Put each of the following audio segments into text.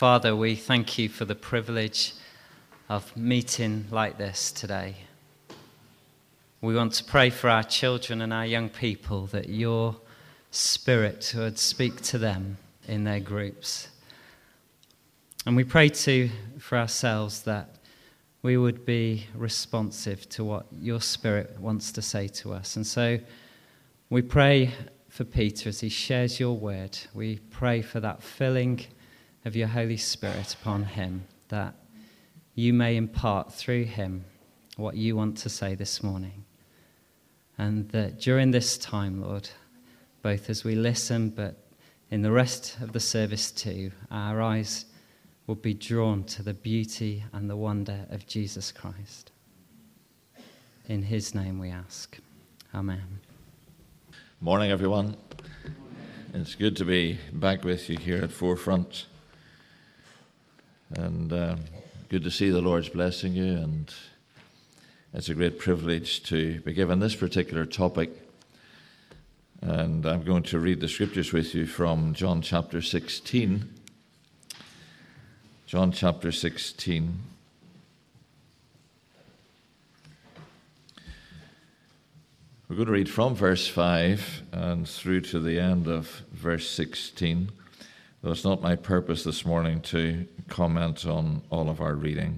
Father, we thank you for the privilege of meeting like this today. We want to pray for our children and our young people that your Spirit would speak to them in their groups. And we pray too for ourselves that we would be responsive to what your Spirit wants to say to us. And so we pray for Peter as he shares your word. We pray for that filling of your Holy Spirit upon him, that you may impart through him what you want to say this morning. And that during this time, Lord, both as we listen, but in the rest of the service too, our eyes will be drawn to the beauty and the wonder of Jesus Christ. In his name we ask. Amen. Morning, everyone. It's good to be back with you here at Forefront. And good to see the Lord's blessing you, and it's a great privilege to be given this particular topic. And I'm going to read the scriptures with you from John chapter 16. John chapter 16. We're going to read from verse 5 and through to the end of verse 16. Though it's not my purpose this morning to comment on all of our reading.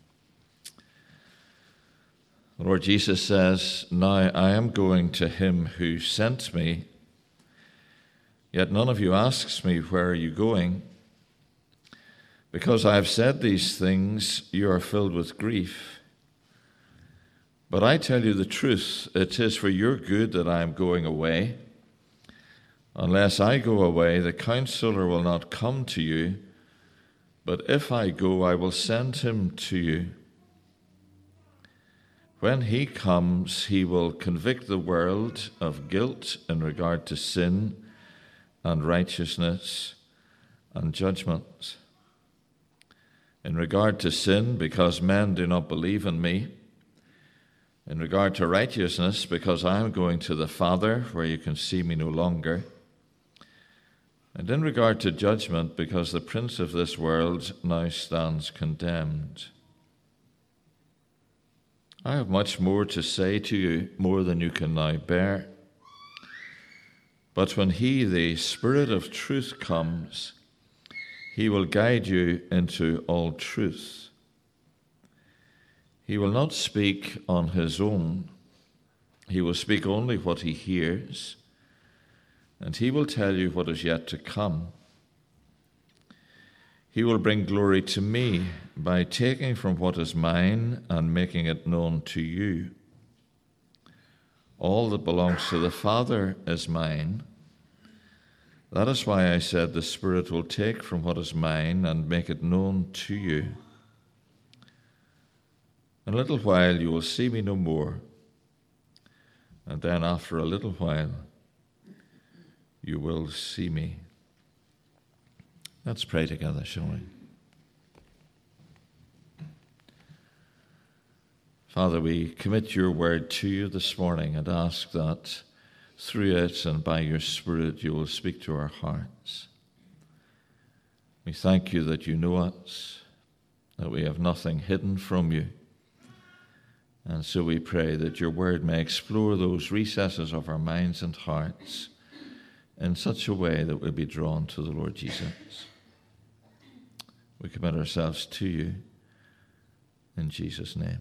The Lord Jesus says, "Now I am going to him who sent me, yet none of you asks me, 'Where are you going?' Because I have said these things, you are filled with grief. But I tell you the truth, it is for your good that I am going away. Unless I go away, the Counselor will not come to you, but if I go, I will send him to you. When he comes, he will convict the world of guilt in regard to sin and righteousness and judgment. In regard to sin, because men do not believe in me. In regard to righteousness, because I am going to the Father, where you can see me no longer. And in regard to judgment, because the prince of this world now stands condemned. I have much more to say to you, more than you can now bear. But when he, the Spirit of truth, comes, he will guide you into all truth. He will not speak on his own. He will speak only what he hears, and he will tell you what is yet to come. He will bring glory to me by taking from what is mine and making it known to you. All that belongs to the Father is mine. That is why I said the Spirit will take from what is mine and make it known to you. In a little while you will see me no more, and then after a little while you will see me." Let's pray together, shall we? Father, we commit your word to you this morning and ask that through it and by your Spirit you will speak to our hearts. We thank you that you know us, that we have nothing hidden from you. And so we pray that your word may explore those recesses of our minds and hearts in such a way that we'll be drawn to the Lord Jesus. We commit ourselves to you in Jesus' name.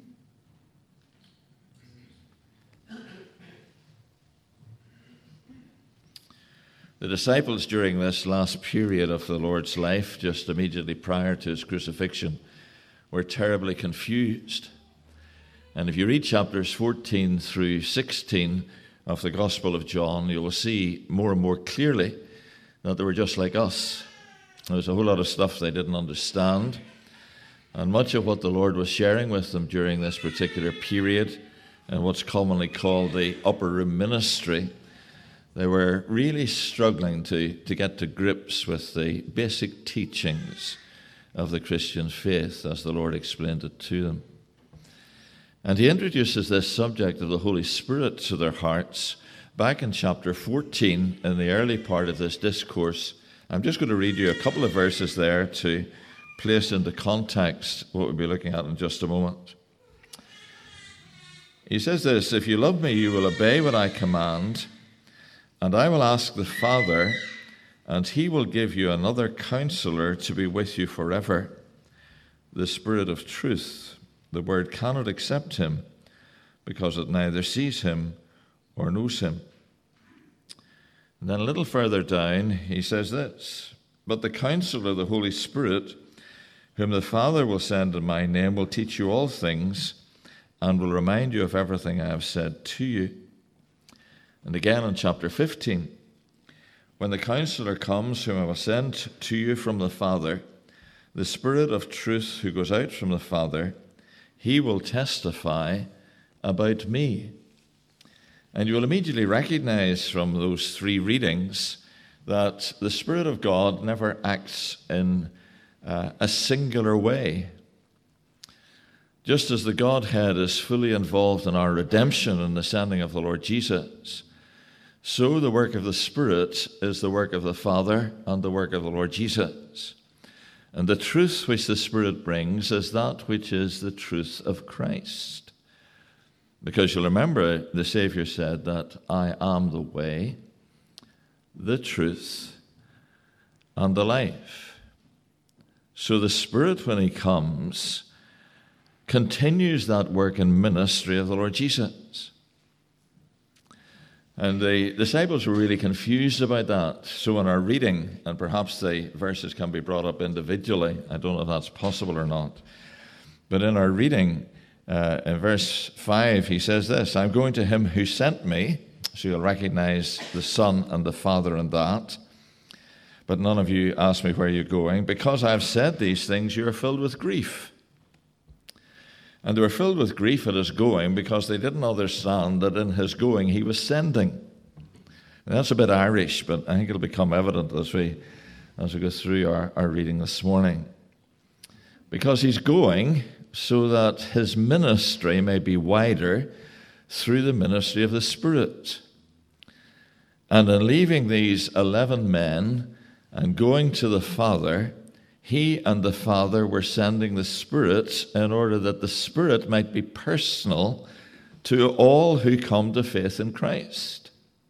The disciples during this last period of the Lord's life, just immediately prior to his crucifixion, were terribly confused. And if you read chapters 14 through 16 of the Gospel of John, you will see more and more clearly that they were just like us. There was a whole lot of stuff they didn't understand. And much of what the Lord was sharing with them during this particular period, and what's commonly called the upper room ministry, they were really struggling to get to grips with the basic teachings of the Christian faith as the Lord explained it to them. And he introduces this subject of the Holy Spirit to their hearts back in chapter 14 in the early part of this discourse I'm just going to read you a couple of verses there to place into context what we'll be looking at in just a moment. He says this, "If you love me, you will obey what I command, and I will ask the Father, and he will give you another counselor to be with you forever, the Spirit of truth. The world cannot accept him, because it neither sees him or knows him." And then a little further down, he says this, "But the Counselor, the Holy Spirit, whom the Father will send in my name, will teach you all things and will remind you of everything I have said to you." And again in chapter 15, "When the Counselor comes, whom I will send to you from the Father, the Spirit of truth who goes out from the Father, he will testify about me." And you will immediately recognize from those three readings that the Spirit of God never acts in a singular way. Just as the Godhead is fully involved in our redemption and the sending of the Lord Jesus, so the work of the Spirit is the work of the Father and the work of the Lord Jesus. And the truth which the Spirit brings is that which is the truth of Christ. Because you'll remember the Savior said that I am the way, the truth, and the life. So the Spirit, when he comes, continues that work and ministry of the Lord Jesus. And the disciples were really confused about that. So in our reading, and perhaps the verses can be brought up individually, I don't know if that's possible or not, but in our reading, in verse 5, he says this, "I'm going to him who sent me," so you'll recognize the Son and the Father in that, "but none of you ask me where you're going. Because I have said these things, you are filled with grief." And they were filled with grief at his going because they didn't understand that in his going he was sending. And that's a bit Irish, but I think it'll become evident as we go through our reading this morning. Because he's going so that his ministry may be wider through the ministry of the Spirit. And in leaving these 11 men and going to the Father, he and the Father were sending the Spirit in order that the Spirit might be personal to all who come to faith in Christ.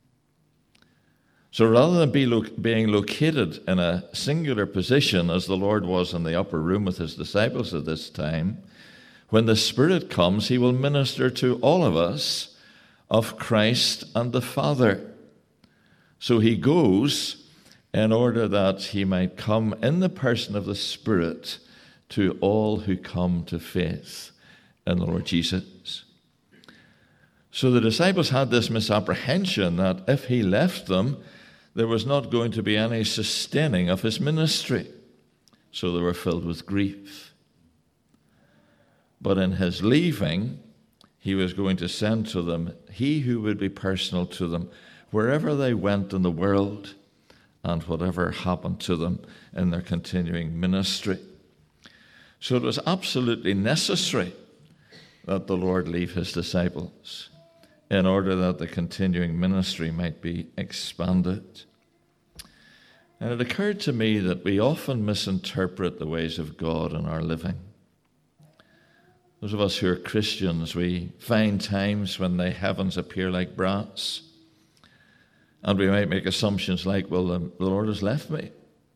So rather than being located in a singular position as the Lord was in the upper room with his disciples at this time, when the Spirit comes, he will minister to all of us of Christ and the Father. So he goes in order that he might come in the person of the Spirit to all who come to faith in the Lord Jesus. So the disciples had this misapprehension that if he left them, there was not going to be any sustaining of his ministry. So they were filled with grief. But in his leaving, he was going to send to them he who would be personal to them wherever they went in the world and whatever happened to them in their continuing ministry. So it was absolutely necessary that the Lord leave his disciples in order that the continuing ministry might be expanded. And it occurred to me that we often misinterpret the ways of God in our living. Those of us who are Christians, we find times when the heavens appear like brass, and we might make assumptions like, well, the Lord has left me.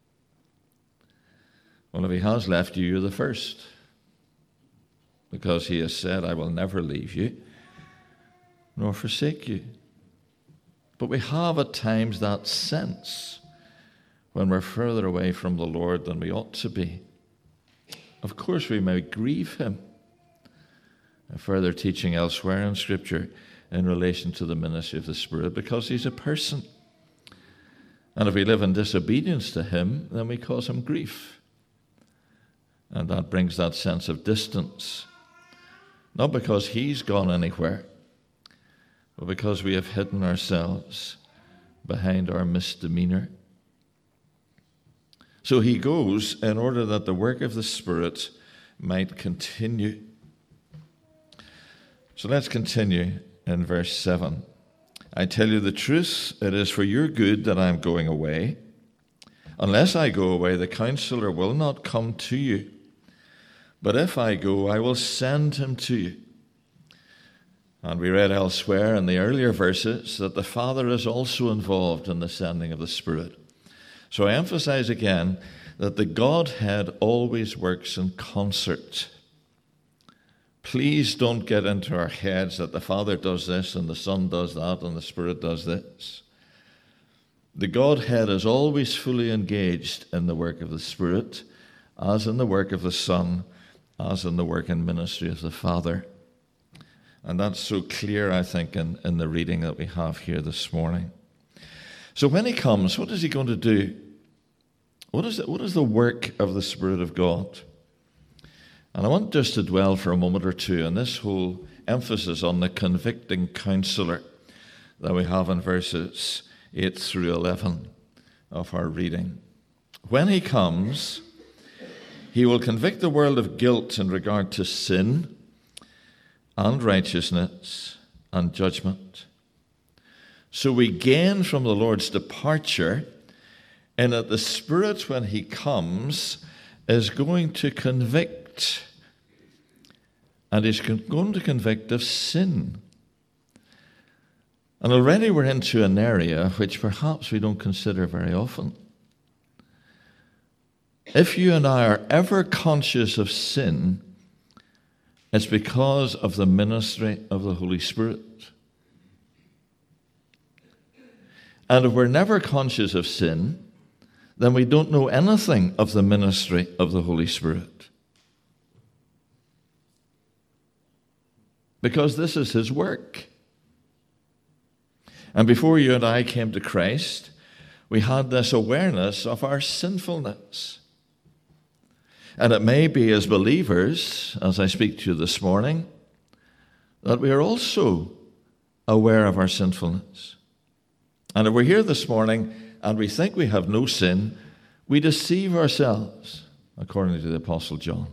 Well, if he has left you, you're the first, because he has said, I will never leave you nor forsake you. But we have at times that sense when we're further away from the Lord than we ought to be. Of course, we may grieve him. A further teaching elsewhere in Scripture in relation to the ministry of the Spirit, because he's a person. And if we live in disobedience to him, then we cause him grief. And that brings that sense of distance. Not because he's gone anywhere, but because we have hidden ourselves behind our misdemeanor. So he goes in order that the work of the Spirit might continue. So let's continue in verse 7. I tell you the truth, it is for your good that I am going away. Unless I go away, the Counselor will not come to you. But if I go, I will send him to you. And we read elsewhere in the earlier verses that the Father is also involved in the sending of the Spirit. So I emphasize again that the Godhead always works in concert. Please don't get into our heads that the Father does this and the Son does that and the Spirit does this. The Godhead is always fully engaged in the work of the Spirit, as in the work of the Son, as in the work and ministry of the Father. And that's so clear, I think, in the reading that we have here this morning. So when he comes, what is he going to do? What is the work of the Spirit of God? And I want just to dwell for a moment or two on this whole emphasis on the convicting counselor that we have in verses 8 through 11 of our reading. When he comes, he will convict the world of guilt in regard to sin and righteousness and judgment. So we gain from the Lord's departure in that the Spirit, when he comes, is going to convict. And he's going to convict of sin. And already we're into an area which perhaps we don't consider very often. If you and I are ever conscious of sin, it's because of the ministry of the Holy Spirit. And if we're never conscious of sin, then we don't know anything of the ministry of the Holy Spirit. Because this is his work. And before you and I came to Christ, we had this awareness of our sinfulness. And it may be as believers, as I speak to you this morning, that we are also aware of our sinfulness. And if we're here this morning and we think we have no sin, we deceive ourselves, according to the Apostle John.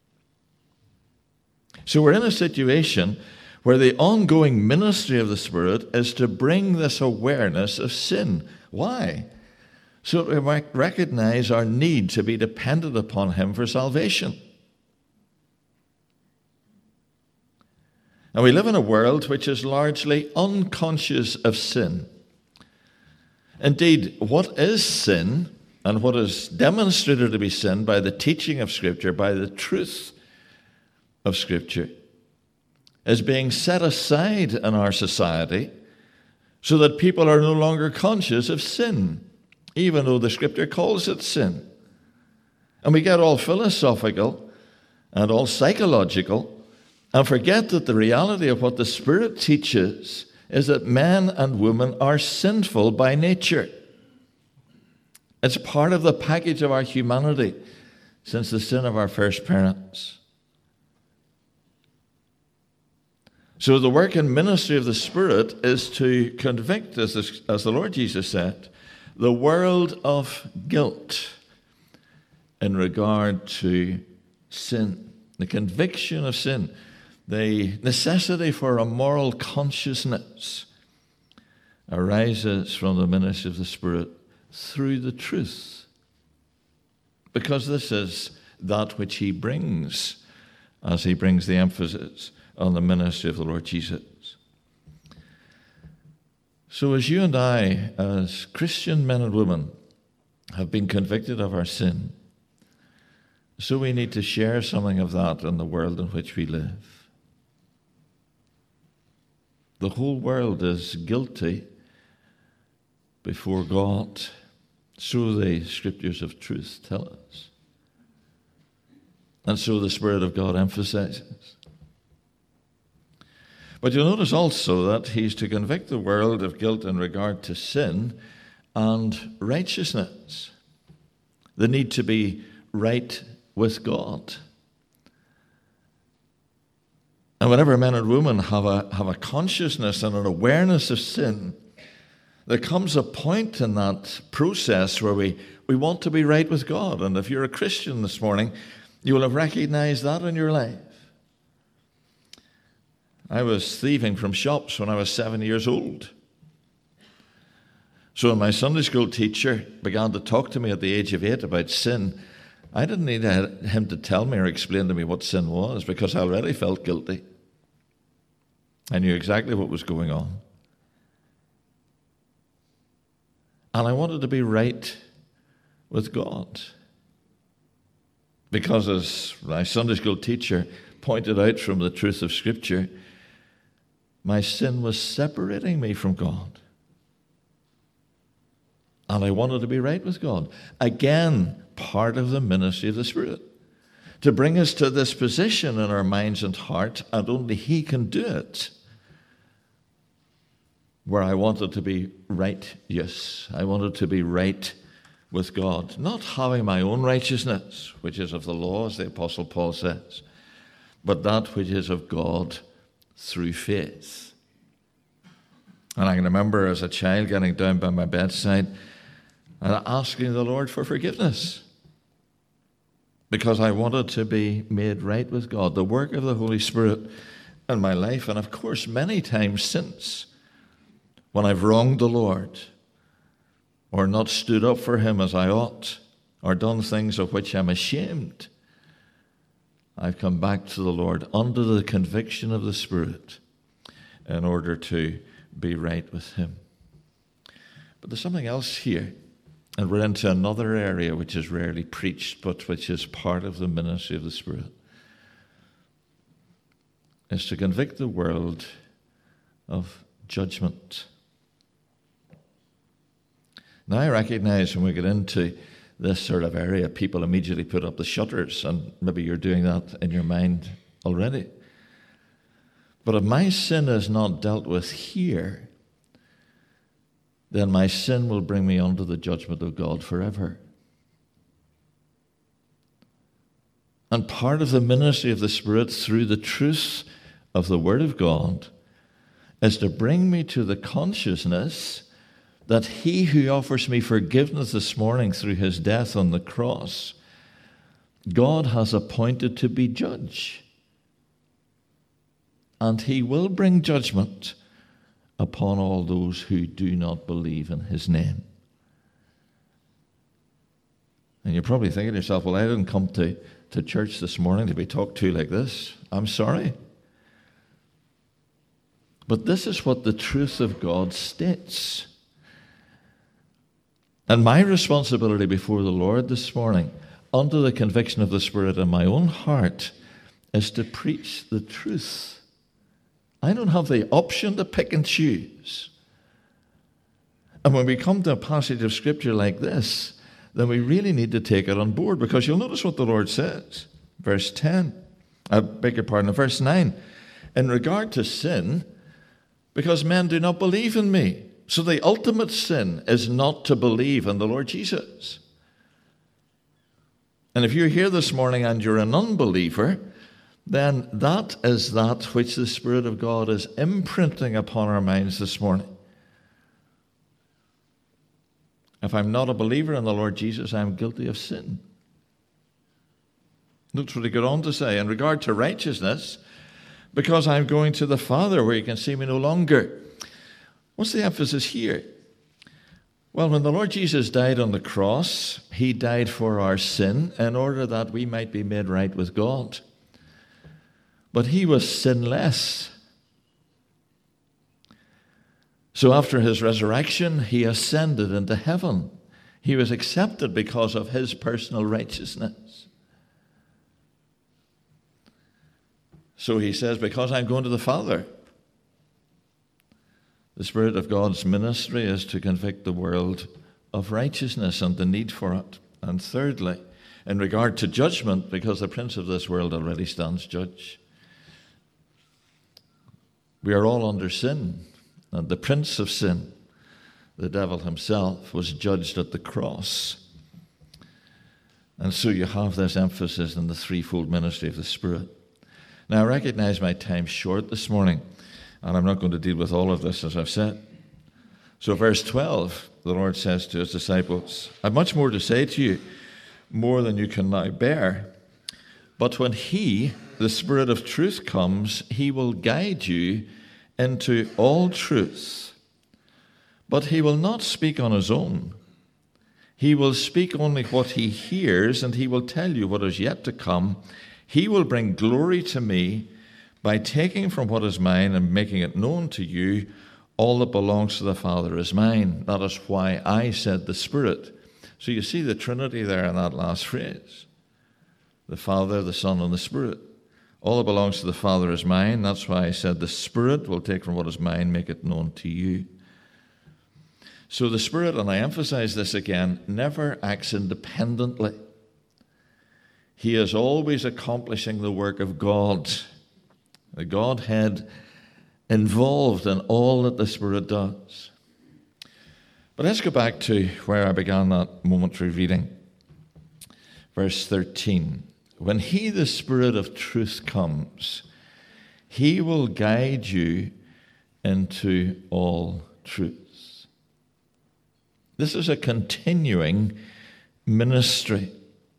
So we're in a situation where the ongoing ministry of the Spirit is to bring this awareness of sin. Why? So that we might recognize our need to be dependent upon him for salvation. And we live in a world which is largely unconscious of sin. Indeed, what is sin and what is demonstrated to be sin by the teaching of Scripture, by the truth of Scripture, is being set aside in our society so that people are no longer conscious of sin, even though the Scripture calls it sin. And we get all philosophical and all psychological and forget that the reality of what the Spirit teaches is that men and women are sinful by nature. It's part of the package of our humanity since the sin of our first parents. So the work and ministry of the Spirit is to convict, as the Lord Jesus said, the world of guilt in regard to sin, the conviction of sin, the necessity for a moral consciousness arises from the ministry of the Spirit through the truth. Because this is that which he brings, as he brings the emphasis on the ministry of the Lord Jesus. So as you and I, as Christian men and women, have been convicted of our sin, so we need to share something of that in the world in which we live. The whole world is guilty before God, so the Scriptures of truth tell us. And so the Spirit of God emphasizes. But you'll notice also that he's to convict the world of guilt in regard to sin and righteousness. The need to be right with God. And whenever men and women have a consciousness and an awareness of sin, there comes a point in that process where we want to be right with God. And if you're a Christian this morning, you will have recognized that in your life. I was thieving from shops when I was 7 years old. So when my Sunday school teacher began to talk to me at the age of 8 about sin, I didn't need him to tell me or explain to me what sin was, because I already felt guilty. I knew exactly what was going on. And I wanted to be right with God. Because as my Sunday school teacher pointed out from the truth of Scripture, my sin was separating me from God. And I wanted to be right with God. Again, part of the ministry of the Spirit. To bring us to this position in our minds and heart, and only He can do it, where I wanted to be righteous. I wanted to be right with God. Not having my own righteousness, which is of the law, as the Apostle Paul says, but that which is of God through faith. And I can remember as a child getting down by my bedside and asking the Lord for forgiveness, because I wanted to be made right with God. The work of the Holy Spirit in my life, and of course many times since, when I've wronged the Lord, or not stood up for Him as I ought, or done things of which I'm ashamed, I've come back to the Lord under the conviction of the Spirit in order to be right with Him. But there's something else here, and we're into another area which is rarely preached, but which is part of the ministry of the Spirit, is to convict the world of judgment. Now, I recognize when we get into this sort of area, people immediately put up the shutters, and maybe you're doing that in your mind already. But if my sin is not dealt with here, then my sin will bring me under the judgment of God forever. And part of the ministry of the Spirit through the truth of the Word of God is to bring me to the consciousness that He who offers me forgiveness this morning through His death on the cross, God has appointed to be judge. And He will bring judgment upon all those who do not believe in His name. And you're probably thinking to yourself, well, I didn't come to church this morning to be talked to like this. I'm sorry. But this is what the truth of God states. And my responsibility before the Lord this morning, under the conviction of the Spirit in my own heart, is to preach the truth. I don't have the option to pick and choose. And when we come to a passage of Scripture like this, then we really need to take it on board, because you'll notice what the Lord says. Verse 10, verse 9. In regard to sin, because men do not believe in me. So the ultimate sin is not to believe in the Lord Jesus. And if you're here this morning and you're an unbeliever, then that is that which the Spirit of God is imprinting upon our minds this morning. If I'm not a believer in the Lord Jesus, I'm guilty of sin. That's what he got on to say. In regard to righteousness, because I'm going to the Father where you can see me no longer. What's the emphasis here? Well, when the Lord Jesus died on the cross, He died for our sin in order that we might be made right with God. But He was sinless. So after His resurrection, He ascended into heaven. He was accepted because of His personal righteousness. So He says, because I'm going to the Father. The Spirit of God's ministry is to convict the world of righteousness and the need for it. And thirdly, in regard to judgment, because the prince of this world already stands judge. We are all under sin, and the prince of sin, the devil himself, was judged at the cross. And so you have this emphasis in the threefold ministry of the Spirit. Now, I recognize my time's short this morning, and I'm not going to deal with all of this, as I've said. So verse 12, the Lord says to His disciples, I've much more to say to you, more than you can now bear. But when He, the Spirit of truth, comes, He will guide you into all truth. But he will not speak on his own. He will speak only what he hears, and he will tell you what is yet to come. He will bring glory to me by taking from what is mine and making it known to you. All that belongs to the Father is mine. That is why I said the Spirit. So you see the Trinity there in that last phrase. The Father, the Son, and the Spirit. All that belongs to the Father is mine. That's why I said the Spirit will take from what is mine, make it known to you. So the Spirit, and I emphasize this again, never acts independently. He is always accomplishing the work of God. The Godhead involved in all that the Spirit does. But let's go back to where I began that momentary reading. Verse 13. When he, the Spirit of truth, comes, he will guide you into all truths. This is a continuing ministry.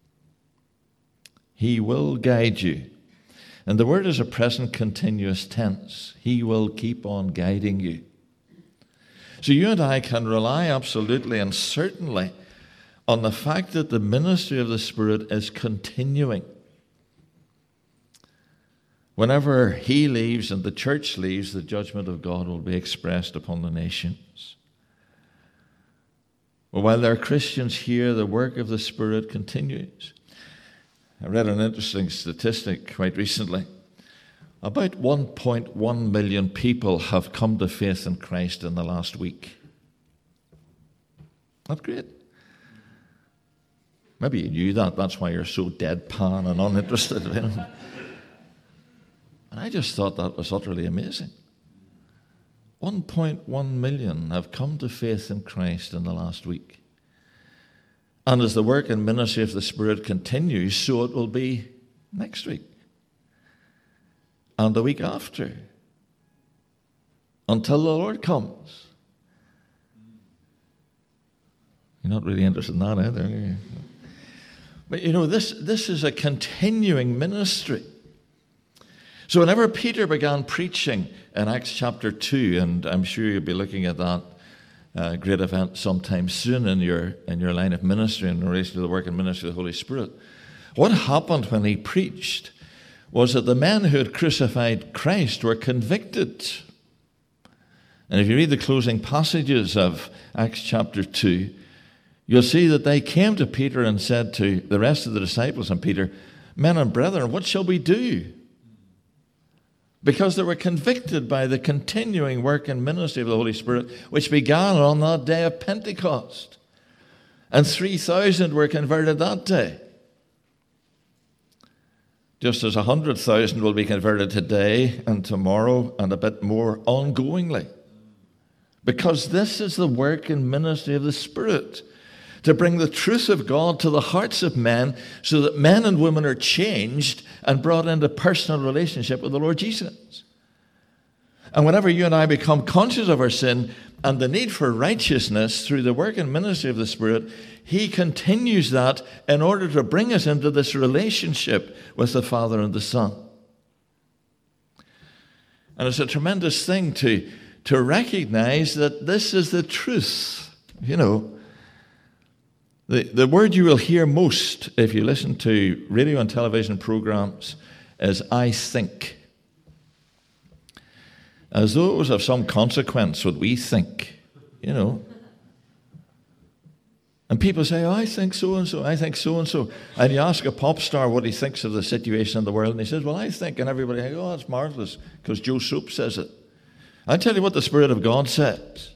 He will guide you. And the word is a present continuous tense. He will keep on guiding you. So you and I can rely absolutely and certainly on the fact that the ministry of the Spirit is continuing. Whenever he leaves and the church leaves, the judgment of God will be expressed upon the nations. But while there are Christians here, the work of the Spirit continues. I read an interesting statistic quite recently. About 1.1 million people have come to faith in Christ in the last week. Not great. Maybe you knew that. That's why you're so deadpan and uninterested. And I just thought that was utterly amazing. 1.1 million have come to faith in Christ in the last week. And as the work and ministry of the Spirit continues, so it will be next week. And the week after. Until the Lord comes. You're not really interested in that either, are you? But you know, this is a continuing ministry. So whenever Peter began preaching in Acts chapter 2, and I'm sure you'll be looking at that great event sometime soon in your line of ministry in relation to the work and ministry of the Holy Spirit, what happened when he preached was that the men who had crucified Christ were convicted. And if you read the closing passages of Acts chapter 2, you'll see that they came to Peter and said to the rest of the disciples and Peter, "Men and brethren, what shall we do?" Because they were convicted by the continuing work and ministry of the Holy Spirit, which began on that day of Pentecost. And 3,000 were converted that day. Just as 100,000 will be converted today and tomorrow and a bit more ongoingly. Because this is the work and ministry of the Spirit, to bring the truth of God to the hearts of men so that men and women are changed and brought into personal relationship with the Lord Jesus. And whenever you and I become conscious of our sin and the need for righteousness through the work and ministry of the Spirit, he continues that in order to bring us into this relationship with the Father and the Son. And it's a tremendous thing to recognize that this is the truth. You know, the word you will hear most if you listen to radio and television programs is "I think." As though it was of some consequence what we think, you know. And people say, "Oh, I think so-and-so, I think so-and-so." And you ask a pop star what he thinks of the situation in the world, and he says, "Well, I think," and everybody goes, "Oh, that's marvelous, because Joe Soap says it." I tell you what the Spirit of God says.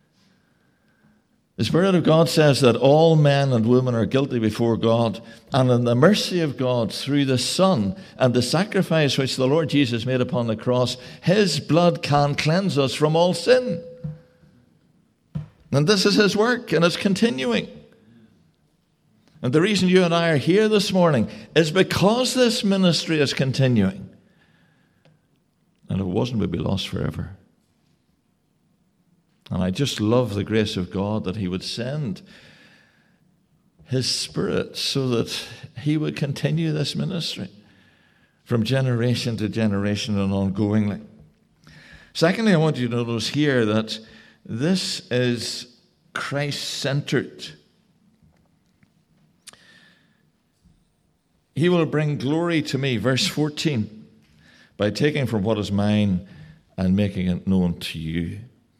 The Spirit of God says that all men and women are guilty before God, and in the mercy of God through the Son and the sacrifice which the Lord Jesus made upon the cross, his blood can cleanse us from all sin. And this is his work, and it's continuing. And the reason you and I are here this morning is because this ministry is continuing. And if it wasn't, we'd be lost forever. And I just love the grace of God that he would send his Spirit so that he would continue this ministry from generation to generation and ongoingly. Secondly, I want you to notice here that This is Christ-centered. He will bring glory to me, verse 14, by taking from what is mine and making it known to you.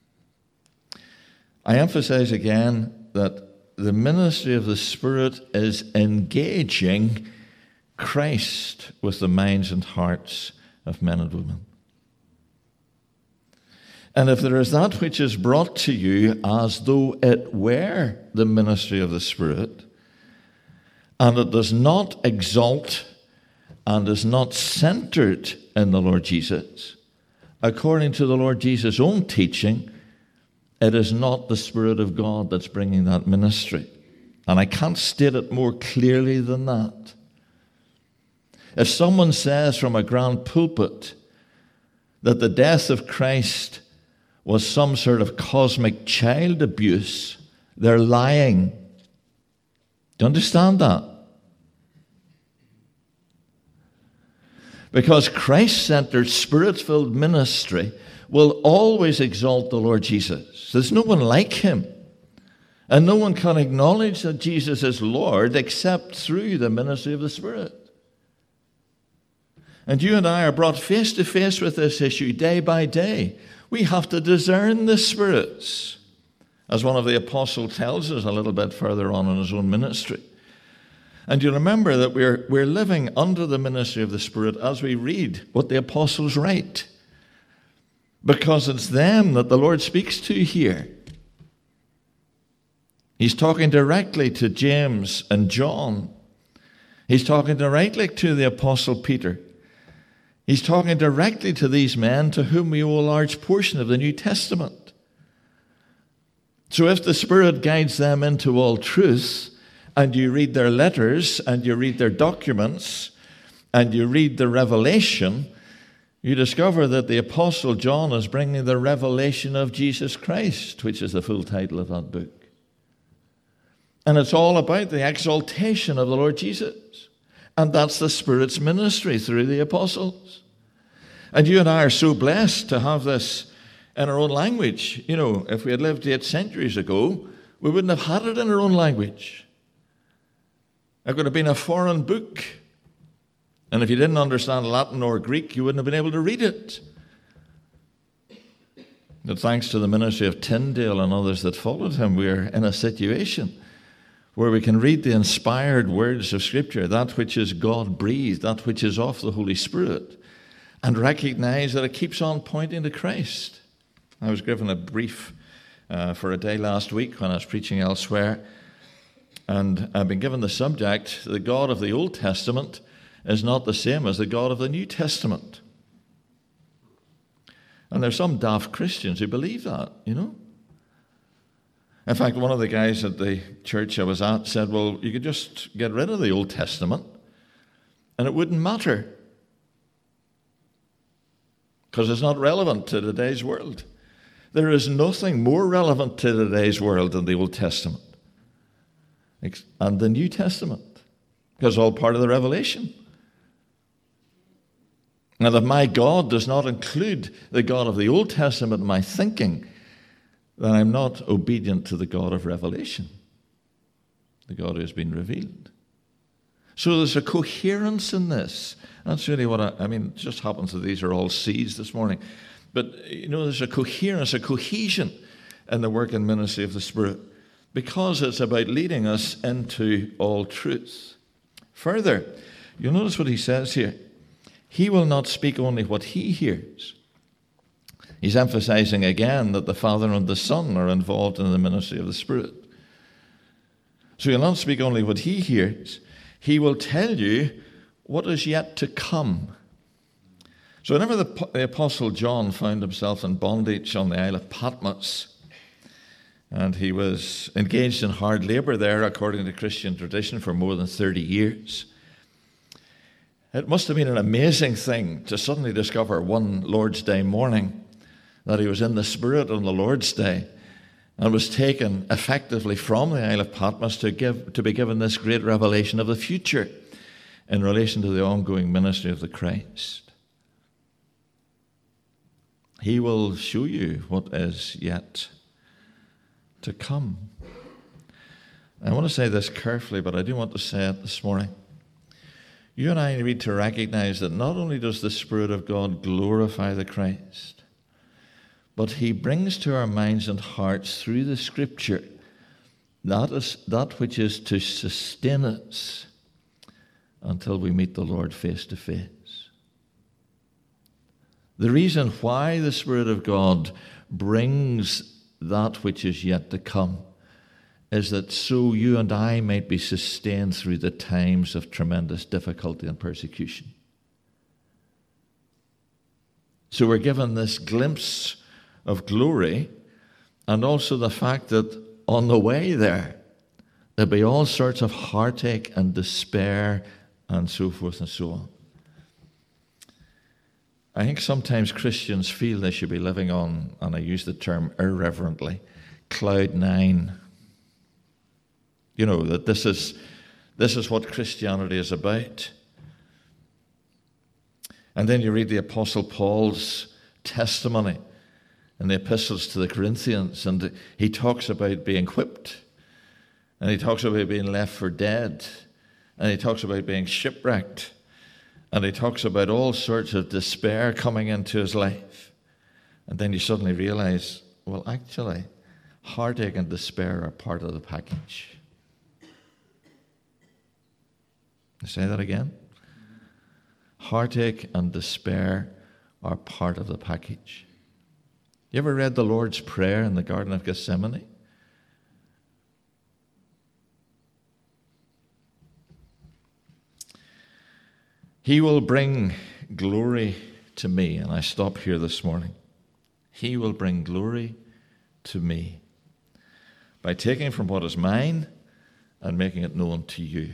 I emphasize again that the ministry of the Spirit is engaging Christ with the minds and hearts of men and women. And if there is that which is brought to you as though it were the ministry of the Spirit, and it does not exalt and is not centered in the Lord Jesus, according to the Lord Jesus' own teaching, it is not the Spirit of God that's bringing that ministry. And I can't state it more clearly than that. If someone says from a grand pulpit that the death of Christ was some sort of cosmic child abuse, they're lying. Do you understand that? Because Christ-centered, Spirit-filled ministry will always exalt the Lord Jesus. There's no one like him. And no one can acknowledge that Jesus is Lord except through the ministry of the Spirit. And you and I are brought face to face with this issue day by day. We have to discern the spirits, as one of the apostles tells us a little bit further on in his own ministry. And you remember that we're living under the ministry of the Spirit as we read what the apostles write, because it's them that the Lord speaks to here. He's talking directly to James and John. He's talking directly to the apostle Peter. He's talking directly to these men to whom we owe a large portion of the New Testament. So if the Spirit guides them into all truth, and you read their letters, and you read their documents, and you read the revelation, you discover that the Apostle John is bringing the revelation of Jesus Christ, which is the full title of that book. And it's all about the exaltation of the Lord Jesus. And that's the Spirit's ministry through the apostles. And you and I are so blessed to have this in our own language. You know, if we had lived 8 centuries ago, we wouldn't have had it in our own language. It would have been a foreign book. And if you didn't understand Latin or Greek, you wouldn't have been able to read it. But thanks to the ministry of Tyndale and others that followed him, we are in a situation where we can read the inspired words of Scripture, that which is God-breathed, that which is of the Holy Spirit, and recognize that it keeps on pointing to Christ. I was given a brief for a day last week when I was preaching elsewhere, and I've been given the subject, the God of the Old Testament is not the same as the God of the New Testament. And there's some daft Christians who believe that, you know. In fact, one of the guys at the church I was at said, well, you could just get rid of the Old Testament and it wouldn't matter because it's not relevant to today's world. There is nothing more relevant to today's world than the Old Testament and the New Testament, because it's all part of the revelation. And if my God does not include the God of the Old Testament in my thinking, then I'm not obedient to the God of revelation, the God who has been revealed. So there's a coherence in this. That's really what I mean, it just happens that these are all C's this morning. But, you know, there's a coherence, a cohesion in the work and ministry of the Spirit, because it's about leading us into all truth. Further, you'll notice what he says here. He will not speak only what he hears. He's emphasizing again that the Father and the Son are involved in the ministry of the Spirit. So he'll not speak only what he hears. He will tell you what is yet to come. So whenever the Apostle John found himself in bondage on the Isle of Patmos, and he was engaged in hard labor there, according to Christian tradition, for more than 30 years, it must have been an amazing thing to suddenly discover one Lord's Day morning that he was in the Spirit on the Lord's Day and was taken effectively from the Isle of Patmos to be given this great revelation of the future in relation to the ongoing ministry of the Christ. He will show you what is yet to come. I want to say this carefully, but I do want to say it this morning. You and I need to recognize that not only does the Spirit of God glorify the Christ, but he brings to our minds and hearts through the Scripture that which is to sustain us until we meet the Lord face to face. The reason why the Spirit of God brings that which is yet to come is that so you and I might be sustained through the times of tremendous difficulty and persecution. So we're given this glimpse of glory, and also the fact that on the way there'll be all sorts of heartache and despair and so forth and so on. I think sometimes Christians feel they should be living on, and I use the term irreverently, cloud nine. You know, that this is what Christianity is about. And then you read the Apostle Paul's testimony in the epistles to the Corinthians, and he talks about being whipped, and he talks about being left for dead, and he talks about being shipwrecked, and he talks about all sorts of despair coming into his life. And then you suddenly realize, well, actually, heartache and despair are part of the package. Say that again. Heartache and despair are part of the package. You ever read the Lord's Prayer in the Garden of Gethsemane? He will bring glory to me, and I stop here this morning. He will bring glory to me by taking from what is mine and making it known to you.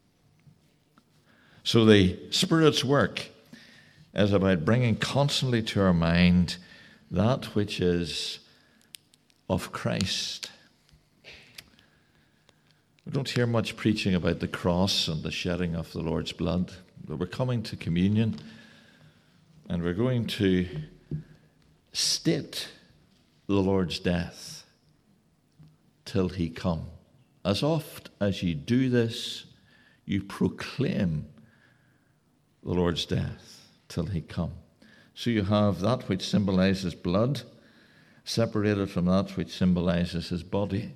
So the Spirit's work is about bringing constantly to our mind that which is of Christ. We don't hear much preaching about the cross and the shedding of the Lord's blood, but we're coming to communion and we're going to state the Lord's death till he come. As oft as you do this, you proclaim the Lord's death till he come. So you have that which symbolizes blood separated from that which symbolizes his body.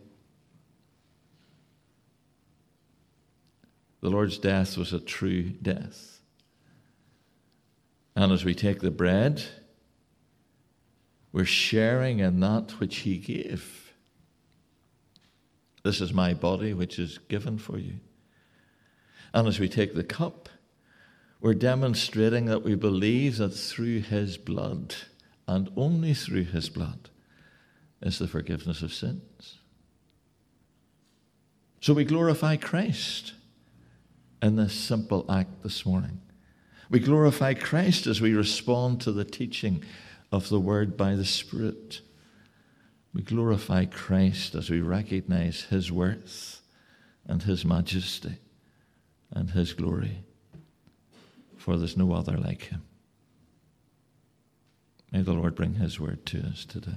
The Lord's death was a true death. And as we take the bread, we're sharing in that which he gave. This is my body which is given for you. And as we take the cup, we're demonstrating that we believe that through his blood, and only through his blood, is the forgiveness of sins. So we glorify Christ in this simple act this morning. We glorify Christ as we respond to the teaching of the Word by the Spirit. We glorify Christ as we recognize his worth and his majesty and his glory. For there's no other like him. May the Lord bring his word to us today.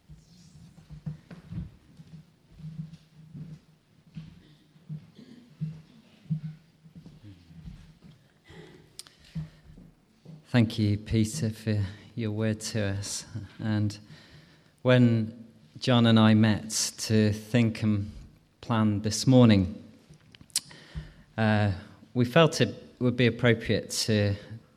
Thank you, Peter, for your word to us. And when John and I met to think and plan this morning, we felt it would be appropriate to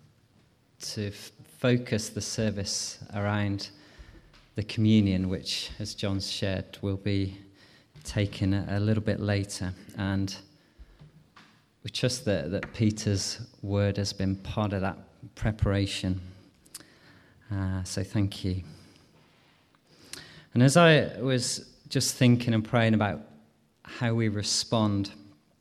focus the service around the communion, which, as John's shared, will be taken a little bit later. And we trust that Peter's word has been part of that preparation. So thank you. And as I was just thinking and praying about how we respond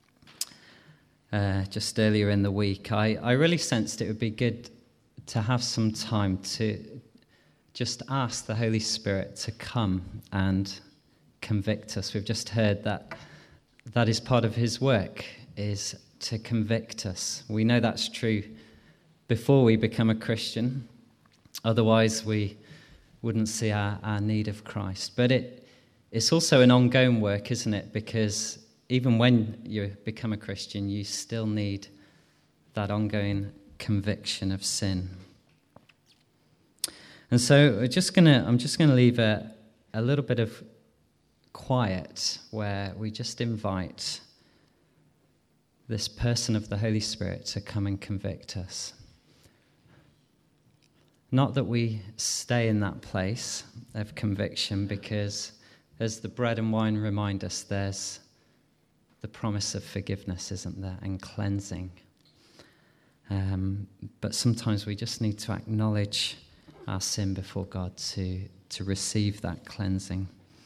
just earlier in the week, I really sensed it would be good to have some time to just ask the Holy Spirit to come and convict us. We've just heard that is part of his work, is to convict us. We know that's true before we become a Christian. Otherwise, we wouldn't see our need of Christ. But it's also an ongoing work, isn't it? Because even when you become a Christian, you still need that ongoing conviction of sin. And so I'm just gonna leave a little bit of quiet where we just invite this person of the Holy Spirit to come and convict us. Not that we stay in that place of conviction, because as the bread and wine remind us, there's the promise of forgiveness, isn't there, and cleansing. But sometimes we just need to acknowledge our sin before God to receive that cleansing.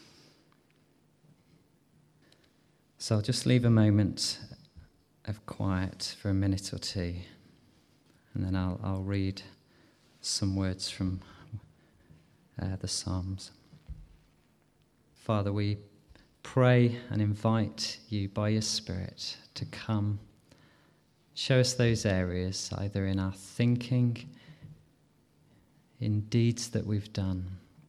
So I'll just leave a moment of quiet for a minute or two, and then I'll read some words from the Psalms. Father, we pray and invite you by your Spirit to come. Show us those areas, either in our thinking, in deeds that we've done,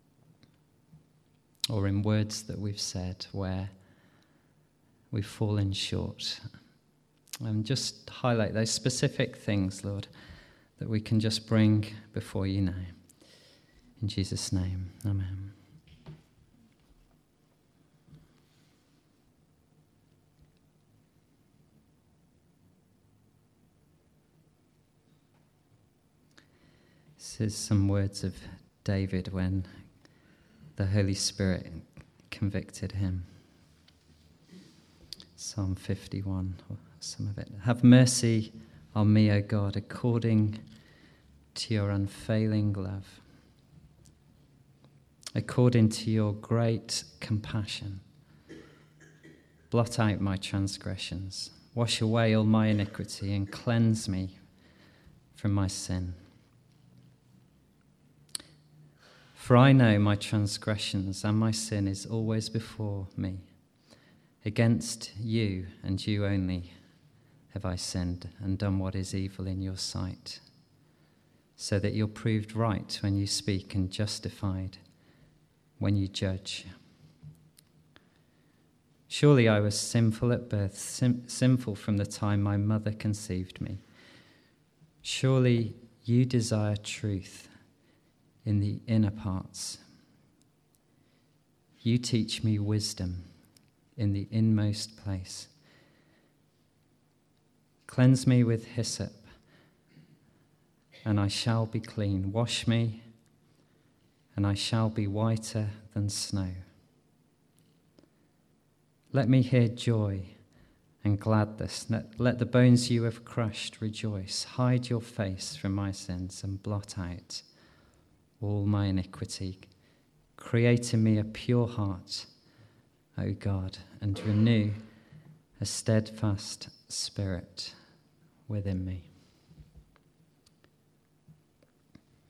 or in words that we've said, where we've fallen short. And just highlight those specific things, Lord, that we can just bring before you now. In Jesus' name, amen. This is some words of David when the Holy Spirit convicted him. Psalm 51, or some of it. Have mercy on me, O God, according to your unfailing love, according to your great compassion. Blot out my transgressions, wash away all my iniquity, and cleanse me from my sin. For I know my transgressions and my sin is always before me. Against you and you only have I sinned and done what is evil in your sight, so that you're proved right when you speak and justified when you judge. Surely I was sinful at birth, sinful from the time my mother conceived me. Surely you desire truth in the inner parts. You teach me wisdom in the inmost place. Cleanse me with hyssop, and I shall be clean. Wash me, and I shall be whiter than snow. Let me hear joy and gladness. Let the bones you have crushed rejoice. Hide your face from my sins and blot out all my iniquity. Create in me a pure heart, O God, and renew a steadfast spirit within me.